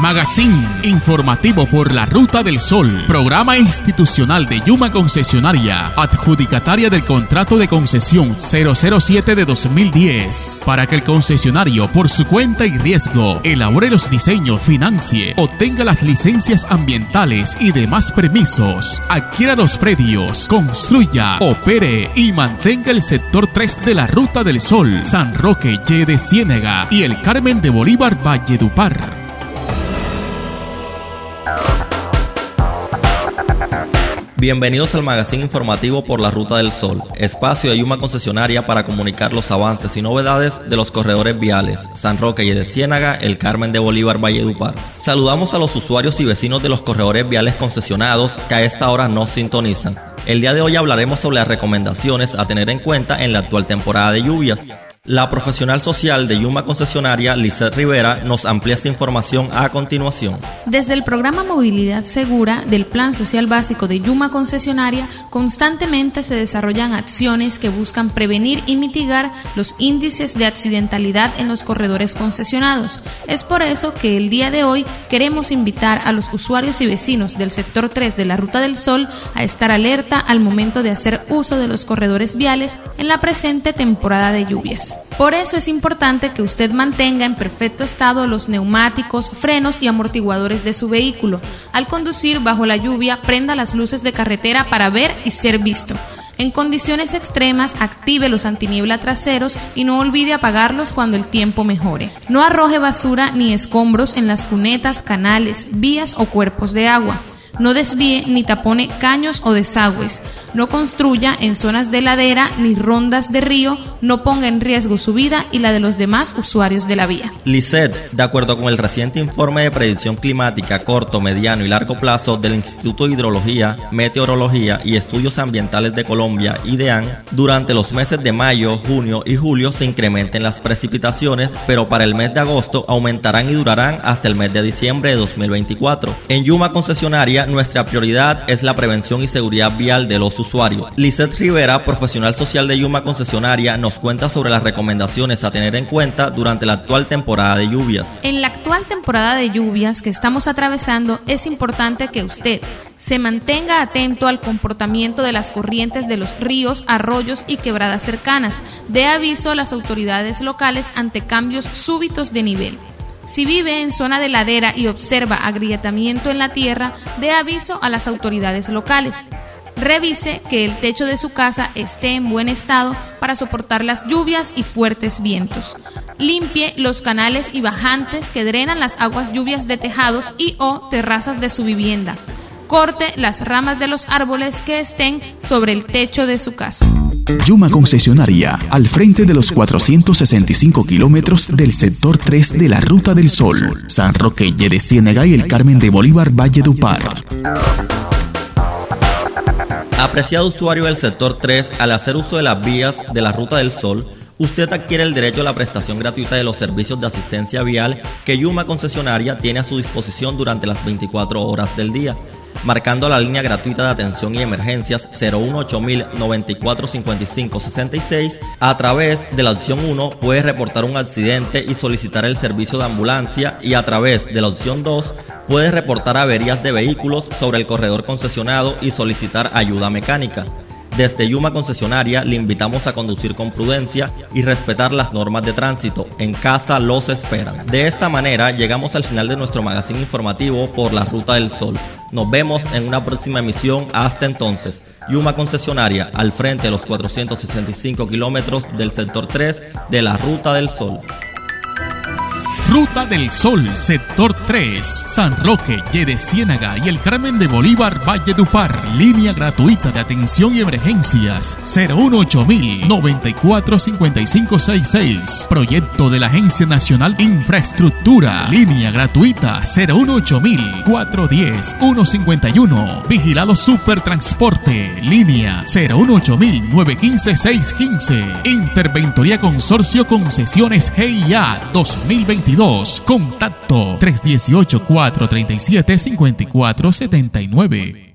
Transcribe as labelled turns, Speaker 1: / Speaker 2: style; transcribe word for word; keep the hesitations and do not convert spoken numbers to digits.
Speaker 1: Magazine informativo por la Ruta del Sol. Programa institucional de Yuma Concesionaria, adjudicataria del contrato de concesión cero cero siete de dos mil diez, para que el concesionario, por su cuenta y riesgo, elabore los diseños, financie, obtenga las licencias ambientales y demás permisos, adquiera los predios, construya, opere y mantenga el sector tres de la Ruta del Sol, San Roque, Ye de Ciénaga y el Carmen de Bolívar, Valledupar.
Speaker 2: Bienvenidos al magazine informativo por la Ruta del Sol, espacio de Yuma Concesionaria para comunicar los avances y novedades de los corredores viales San Roque, Ye de Ciénaga, el Carmen de Bolívar, Valledupar. Saludamos a los usuarios y vecinos de los corredores viales concesionados que a esta hora nos sintonizan. El día de hoy hablaremos sobre las recomendaciones a tener en cuenta en la actual temporada de lluvias. La profesional social de Yuma Concesionaria, Lizeth Rivera, nos amplía esta información a continuación.
Speaker 3: Desde el programa Movilidad Segura del Plan Social Básico de Yuma Concesionaria, constantemente se desarrollan acciones que buscan prevenir y mitigar los índices de accidentalidad en los corredores concesionados. Es por eso que el día de hoy queremos invitar a los usuarios y vecinos del sector tres de la Ruta del Sol a estar alerta al momento de hacer uso de los corredores viales en la presente temporada de lluvias. Por eso es importante que usted mantenga en perfecto estado los neumáticos, frenos y amortiguadores de su vehículo. Al conducir bajo la lluvia, prenda las luces de carretera para ver y ser visto. En condiciones extremas, active los antiniebla traseros y no olvide apagarlos cuando el tiempo mejore. No arroje basura ni escombros en las cunetas, canales, vías o cuerpos de agua. No desvíe ni tapone caños o desagües. No construya en zonas de ladera ni rondas de río. No ponga en riesgo su vida y la de los demás usuarios de la vía.
Speaker 2: Lizeth, de acuerdo con el reciente informe de predicción climática a corto, mediano y largo plazo del Instituto de Hidrología, Meteorología y Estudios Ambientales de Colombia, IDEAM, durante los meses de mayo, junio y julio se incrementen las precipitaciones, pero para el mes de agosto aumentarán y durarán hasta el mes de diciembre de dos mil veinticuatro. En Yuma Concesionaria, nuestra prioridad es la prevención y seguridad vial de los usuarios. Lizeth Rivera, profesional social de Yuma Concesionaria, nos cuenta sobre las recomendaciones a tener en cuenta durante la actual temporada de lluvias.
Speaker 3: En la actual temporada de lluvias que estamos atravesando, es importante que usted se mantenga atento al comportamiento de las corrientes de los ríos, arroyos y quebradas cercanas. Dé aviso a las autoridades locales ante cambios súbitos de nivel. Si vive en zona de ladera y observa agrietamiento en la tierra, dé aviso a las autoridades locales. Revise que el techo de su casa esté en buen estado para soportar las lluvias y fuertes vientos. Limpie los canales y bajantes que drenan las aguas lluvias de tejados y o terrazas de su vivienda. Corte las ramas de los árboles que estén sobre el techo de su casa.
Speaker 1: Yuma Concesionaria, al frente de los cuatrocientos sesenta y cinco kilómetros del sector tres de la Ruta del Sol, San Roque, Ye de Ciénaga y el Carmen de Bolívar, Valledupar.
Speaker 2: Apreciado usuario del sector tres, al hacer uso de las vías de la Ruta del Sol, usted adquiere el derecho a la prestación gratuita de los servicios de asistencia vial que Yuma Concesionaria tiene a su disposición durante las veinticuatro horas del día. Marcando la línea gratuita de atención y emergencias cero uno ocho mil noventa y cuatro cincuenta y cinco sesenta y seis, a través de la opción uno puedes reportar un accidente y solicitar el servicio de ambulancia, y a través de la opción dos puedes reportar averías de vehículos sobre el corredor concesionado y solicitar ayuda mecánica. Desde Yuma Concesionaria le invitamos a conducir con prudencia y respetar las normas de tránsito. En casa los esperan. De esta manera llegamos al final de nuestro magazine informativo por la Ruta del Sol. Nos vemos en una próxima emisión. Hasta entonces, Yuma Concesionaria, al frente de los cuatrocientos sesenta y cinco kilómetros del sector tres de la Ruta del Sol.
Speaker 1: Ruta del Sol, sector tres, San Roque, Ye de Ciénaga y el Carmen de Bolívar, Valledupar. Línea gratuita de atención y emergencias cero uno ocho mil noventa y cuatro cincuenta y cinco sesenta y seis. Proyecto de la Agencia Nacional de Infraestructura. Línea gratuita cero uno ocho mil cuatrocientos diez ciento cincuenta y uno. Vigilado Supertransporte. Línea cero uno ocho mil novecientos quince seiscientos quince. Interventoría Consorcio Concesiones G I A dos mil veintidós. Contacto tres uno ocho, cuatro tres siete, cinco cuatro siete nueve.